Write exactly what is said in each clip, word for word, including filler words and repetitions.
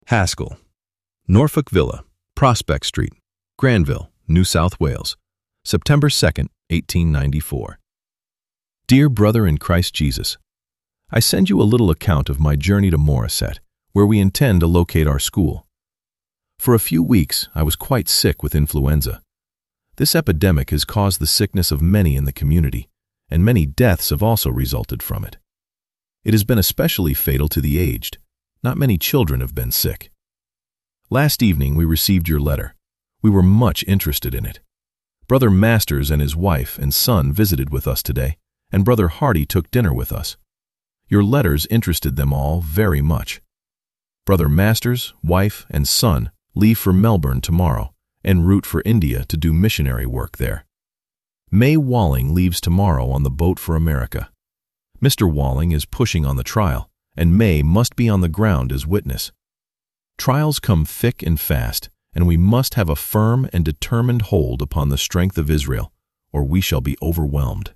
Haskell, Norfolk Villa, Prospect Street, Granville, New South Wales, September second, eighteen ninety-four. Dear brother in Christ Jesus, I send you a little account of my journey to Morisset, where we intend to locate our school. For a few weeks, I was quite sick with influenza. This epidemic has caused the sickness of many in the community, and many deaths have also resulted from it. It has been especially fatal to the aged. Not many children have been sick. Last evening we received your letter. We were much interested in it. Brother Masters and his wife and son visited with us today, and Brother Hardy took dinner with us. Your letters interested them all very much. Brother Masters, wife, and son leave for Melbourne tomorrow en route for India to do missionary work there. May Walling leaves tomorrow on the boat for America. Mister Walling is pushing on the trial, and May must be on the ground as witness. Trials come thick and fast, and we must have a firm and determined hold upon the strength of Israel, or we shall be overwhelmed.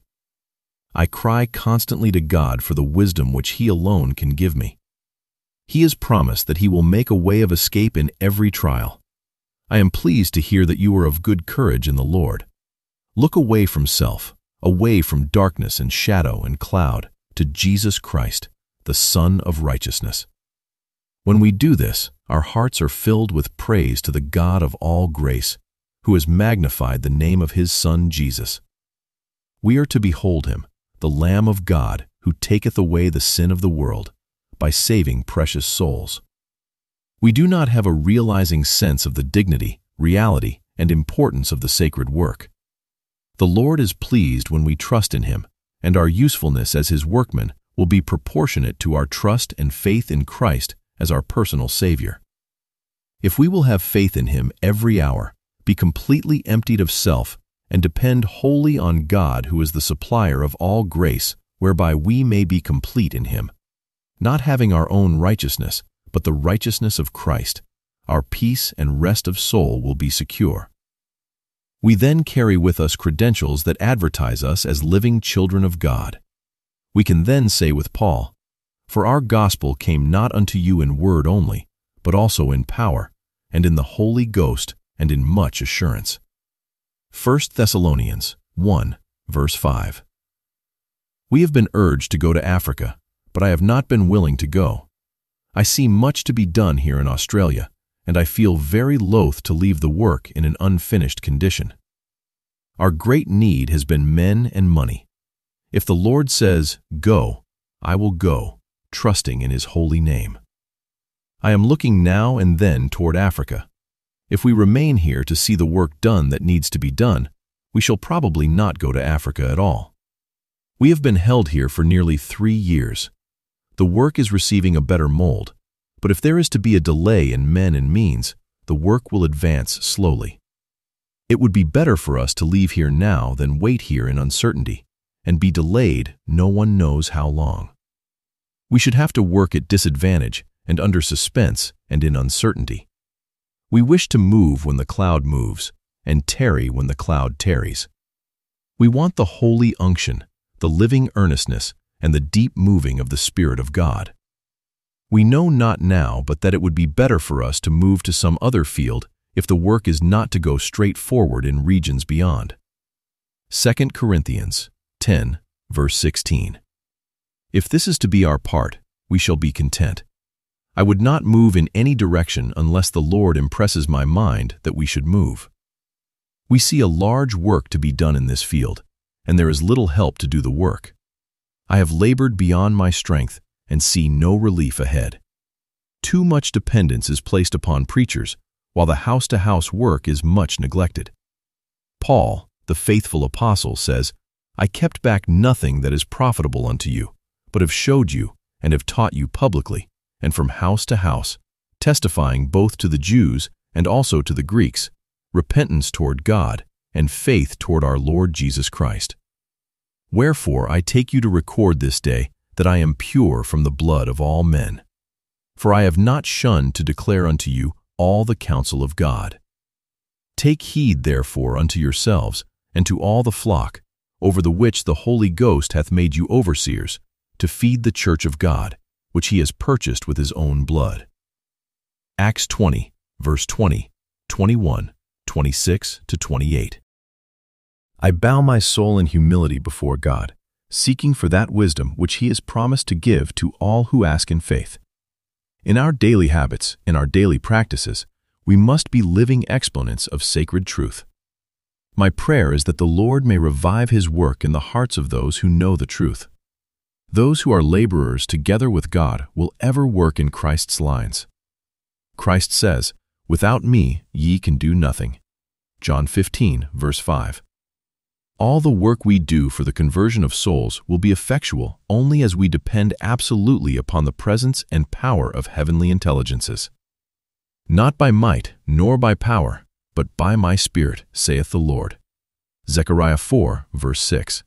I cry constantly to God for the wisdom which He alone can give me. He has promised that He will make a way of escape in every trial. I am pleased to hear that you are of good courage in the Lord. Look away from self, away from darkness and shadow and cloud, to Jesus Christ, the Son of righteousness. When we do this, our hearts are filled with praise to the God of all grace, who has magnified the name of His Son Jesus. We are to behold Him, the Lamb of God, who taketh away the sin of the world, by saving precious souls. We do not have a realizing sense of the dignity, reality, and importance of the sacred work. The Lord is pleased when we trust in Him, and our usefulness as His workmen will be proportionate to our trust and faith in Christ as our personal Savior. If we will have faith in Him every hour, be completely emptied of self, and depend wholly on God who is the supplier of all grace, whereby we may be complete in Him, not having our own righteousness, but the righteousness of Christ, our peace and rest of soul will be secure. We then carry with us credentials that advertise us as living children of God. We can then say with Paul, "For our gospel came not unto you in word only, but also in power, and in the Holy Ghost, and in much assurance." First Thessalonians one, verse five. We have been urged to go to Africa, but I have not been willing to go. I see much to be done here in Australia, and I feel very loath to leave the work in an unfinished condition. Our great need has been men and money. If the Lord says, "Go," I will go, trusting in His holy name. I am looking now and then toward Africa. If we remain here to see the work done that needs to be done, we shall probably not go to Africa at all. We have been held here for nearly three years. The work is receiving a better mold, but if there is to be a delay in men and means, the work will advance slowly. It would be better for us to leave here now than wait here in uncertainty, and be delayed no one knows how long. We should have to work at disadvantage and under suspense and in uncertainty. We wish to move when the cloud moves, and tarry when the cloud tarries. We want the holy unction, the living earnestness, and the deep moving of the Spirit of God. We know not now but that it would be better for us to move to some other field if the work is not to go straight forward in regions beyond. Second Corinthians ten, verse sixteen. If this is to be our part, we shall be content. I would not move in any direction unless the Lord impresses my mind that we should move. We see a large work to be done in this field, and there is little help to do the work. I have labored beyond my strength and see no relief ahead. Too much dependence is placed upon preachers, while the house-to-house work is much neglected. Paul, the faithful apostle, says, "I kept back nothing that is profitable unto you, but have showed you and have taught you publicly, and from house to house, testifying both to the Jews and also to the Greeks, repentance toward God and faith toward our Lord Jesus Christ. Wherefore I take you to record this day that I am pure from the blood of all men. For I have not shunned to declare unto you all the counsel of God. Take heed therefore unto yourselves and to all the flock, over the which the Holy Ghost hath made you overseers, to feed the church of God, which He has purchased with His own blood." Acts twenty, verse twenty, twenty-one, twenty-six to twenty-eight. I bow my soul in humility before God, seeking for that wisdom which He has promised to give to all who ask in faith. In our daily habits, in our daily practices, we must be living exponents of sacred truth. My prayer is that the Lord may revive His work in the hearts of those who know the truth. Those who are laborers together with God will ever work in Christ's lines. Christ says, "Without me ye can do nothing." John fifteen, verse five. All the work we do for the conversion of souls will be effectual only as we depend absolutely upon the presence and power of heavenly intelligences. Not by might, nor by power, but by my Spirit, saith the Lord. Zechariah four, verse six.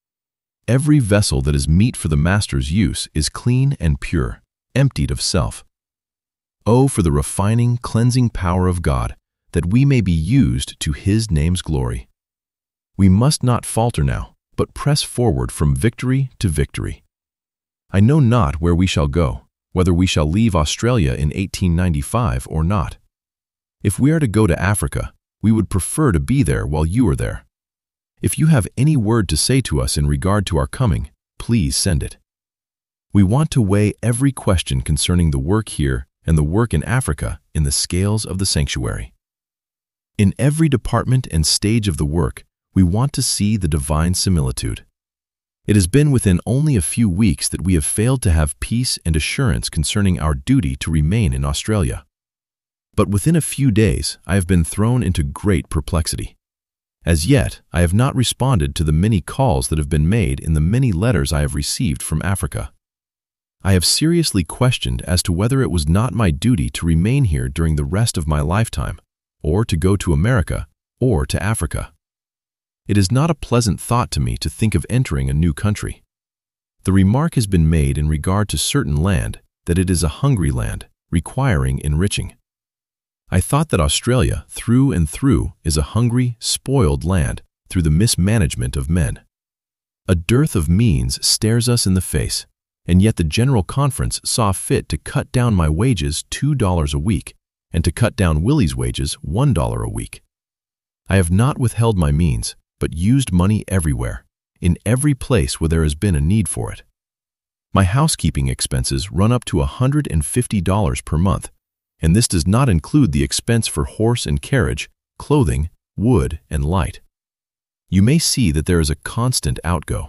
Every vessel that is meet for the Master's use is clean and pure, emptied of self. Oh, for the refining, cleansing power of God, that we may be used to His name's glory. We must not falter now, but press forward from victory to victory. I know not where we shall go, whether we shall leave Australia in eighteen ninety-five or not. If we are to go to Africa, we would prefer to be there while you are there. If you have any word to say to us in regard to our coming, please send it. We want to weigh every question concerning the work here and the work in Africa in the scales of the sanctuary. In every department and stage of the work, we want to see the divine similitude. It has been within only a few weeks that we have failed to have peace and assurance concerning our duty to remain in Australia. But within a few days, I have been thrown into great perplexity. As yet, I have not responded to the many calls that have been made in the many letters I have received from Africa. I have seriously questioned as to whether it was not my duty to remain here during the rest of my lifetime, or to go to America, or to Africa. It is not a pleasant thought to me to think of entering a new country. The remark has been made in regard to certain land that it is a hungry land, requiring enriching. I thought that Australia, through and through, is a hungry, spoiled land through the mismanagement of men. A dearth of means stares us in the face, and yet the General Conference saw fit to cut down my wages two dollars a week and to cut down Willie's wages one dollar a week. I have not withheld my means, but used money everywhere, in every place where there has been a need for it. My housekeeping expenses run up to one hundred fifty dollars per month, and this does not include the expense for horse and carriage, clothing, wood, and light. You may see that there is a constant outgo.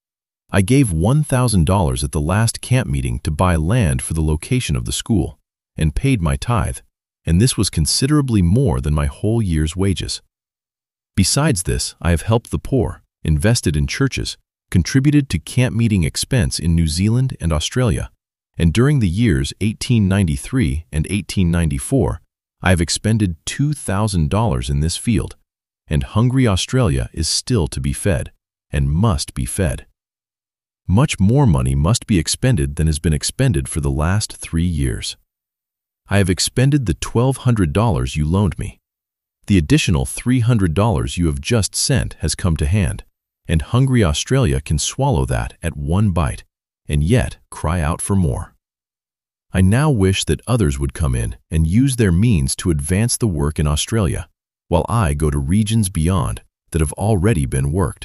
I gave one thousand dollars at the last camp meeting to buy land for the location of the school, and paid my tithe, and this was considerably more than my whole year's wages. Besides this, I have helped the poor, invested in churches, contributed to camp meeting expense in New Zealand and Australia, and during the years eighteen ninety-three and eighteen ninety-four, I have expended two thousand dollars in this field, and hungry Australia is still to be fed, and must be fed. Much more money must be expended than has been expended for the last three years. I have expended the twelve hundred dollars you loaned me. The additional three hundred dollars you have just sent has come to hand, and hungry Australia can swallow that at one bite, and yet cry out for more. I now wish that others would come in and use their means to advance the work in Australia, while I go to regions beyond that have already been worked.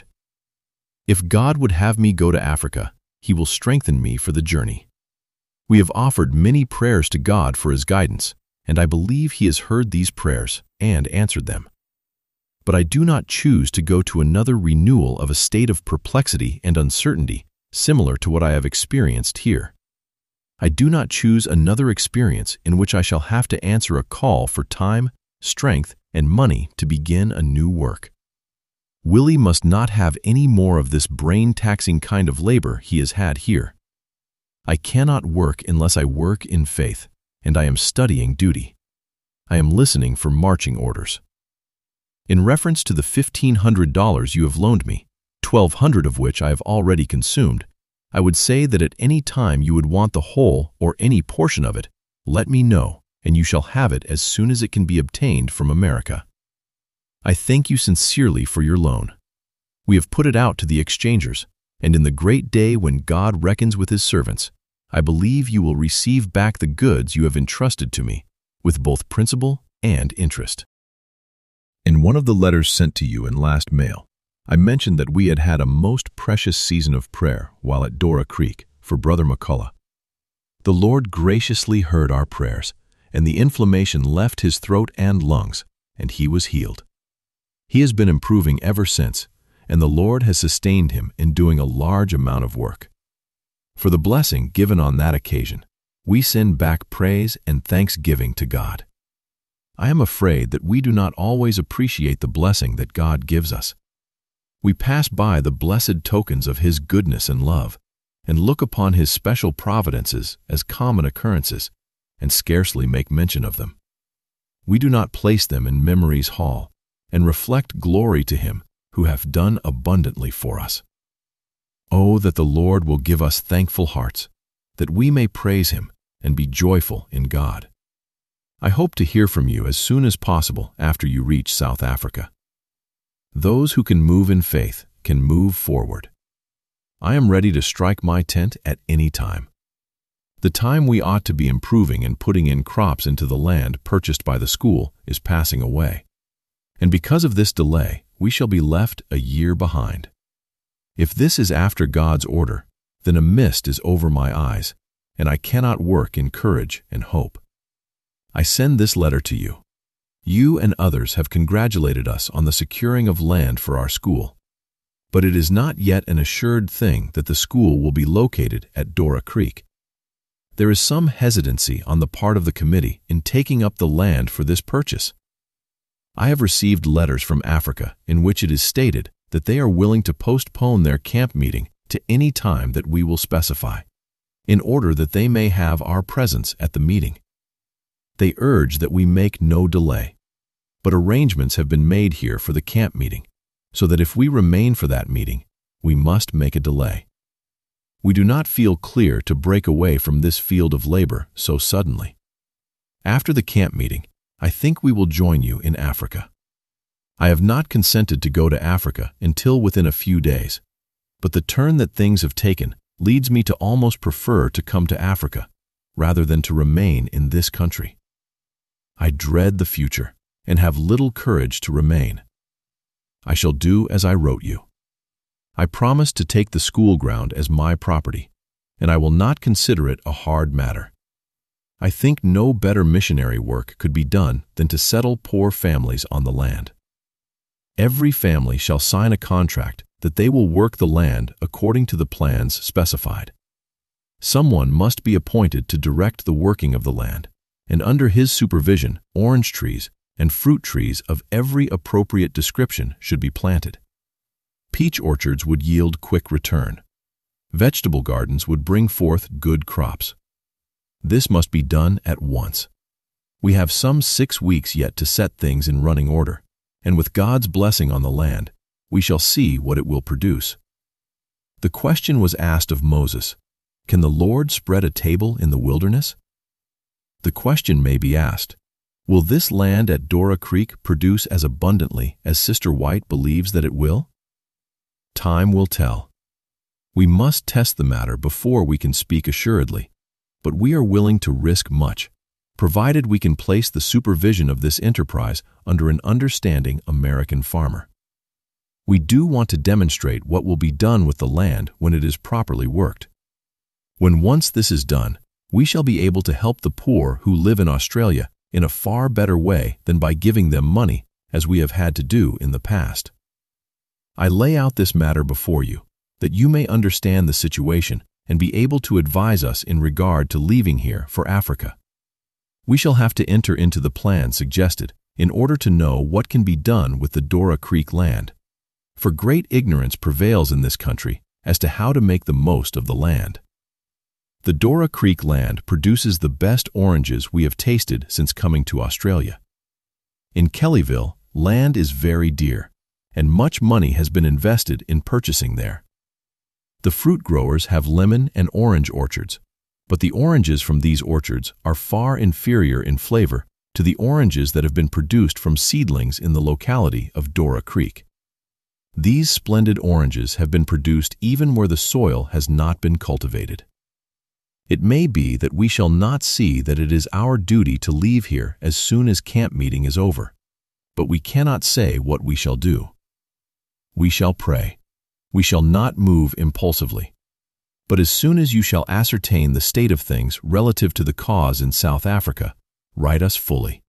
If God would have me go to Africa, He will strengthen me for the journey. We have offered many prayers to God for His guidance, and I believe He has heard these prayers and answered them. But I do not choose to go to another renewal of a state of perplexity and uncertainty similar to what I have experienced here. I do not choose another experience in which I shall have to answer a call for time, strength, and money to begin a new work. Willie must not have any more of this brain-taxing kind of labor he has had here. I cannot work unless I work in faith, and I am studying duty. I am listening for marching orders. In reference to the fifteen hundred dollars you have loaned me, twelve hundred of which I have already consumed, I would say that at any time you would want the whole or any portion of it, let me know, and you shall have it as soon as it can be obtained from America. I thank you sincerely for your loan. We have put it out to the exchangers, and in the great day when God reckons with His servants, I believe you will receive back the goods you have entrusted to me, with both principal and interest. In one of the letters sent to you in last mail, I mentioned that we had had a most precious season of prayer while at Dora Creek for Brother McCullough. The Lord graciously heard our prayers, and the inflammation left his throat and lungs, and he was healed. He has been improving ever since, and the Lord has sustained him in doing a large amount of work. For the blessing given on that occasion, we send back praise and thanksgiving to God. I am afraid that we do not always appreciate the blessing that God gives us. We pass by the blessed tokens of his goodness and love, and look upon his special providences as common occurrences, and scarcely make mention of them. We do not place them in memory's hall, and reflect glory to him who hath done abundantly for us. Oh, that the Lord will give us thankful hearts, that we may praise him and be joyful in God. I hope to hear from you as soon as possible after you reach South Africa. Those who can move in faith can move forward. I am ready to strike my tent at any time. The time we ought to be improving and putting in crops into the land purchased by the school is passing away, and because of this delay, we shall be left a year behind. If this is after God's order, then a mist is over my eyes, and I cannot work in courage and hope. I send this letter to you. You and others have congratulated us on the securing of land for our school, but it is not yet an assured thing that the school will be located at Dora Creek. There is some hesitancy on the part of the committee in taking up the land for this purchase. I have received letters from Africa in which it is stated that they are willing to postpone their camp meeting to any time that we will specify, in order that they may have our presence at the meeting. They urge that we make no delay, but arrangements have been made here for the camp meeting, so that if we remain for that meeting, we must make a delay. We do not feel clear to break away from this field of labor so suddenly. After the camp meeting, I think we will join you in Africa. I have not consented to go to Africa until within a few days, but the turn that things have taken leads me to almost prefer to come to Africa rather than to remain in this country. I dread the future and have little courage to remain. I shall do as I wrote you. I promise to take the school ground as my property, and I will not consider it a hard matter. I think no better missionary work could be done than to settle poor families on the land. Every family shall sign a contract that they will work the land according to the plans specified. Someone must be appointed to direct the working of the land, and under his supervision, orange trees and fruit trees of every appropriate description should be planted. Peach orchards would yield quick return. Vegetable gardens would bring forth good crops. This must be done at once. We have some six weeks yet to set things in running order, and with God's blessing on the land, we shall see what it will produce. The question was asked of Moses, "Can the Lord spread a table in the wilderness?" The question may be asked, will this land at Dora Creek produce as abundantly as Sister White believes that it will? Time will tell. We must test the matter before we can speak assuredly, but we are willing to risk much, provided we can place the supervision of this enterprise under an understanding American farmer. We do want to demonstrate what will be done with the land when it is properly worked. When once this is done, we shall be able to help the poor who live in Australia in a far better way than by giving them money, as we have had to do in the past. I lay out this matter before you, that you may understand the situation and be able to advise us in regard to leaving here for Africa. We shall have to enter into the plan suggested in order to know what can be done with the Dora Creek land, for great ignorance prevails in this country as to how to make the most of the land. The Dora Creek land produces the best oranges we have tasted since coming to Australia. In Kellyville, land is very dear, and much money has been invested in purchasing there. The fruit growers have lemon and orange orchards, but the oranges from these orchards are far inferior in flavor to the oranges that have been produced from seedlings in the locality of Dora Creek. These splendid oranges have been produced even where the soil has not been cultivated. It may be that we shall not see that it is our duty to leave here as soon as camp meeting is over, but we cannot say what we shall do. We shall pray. We shall not move impulsively. But as soon as you shall ascertain the state of things relative to the cause in South Africa, write us fully.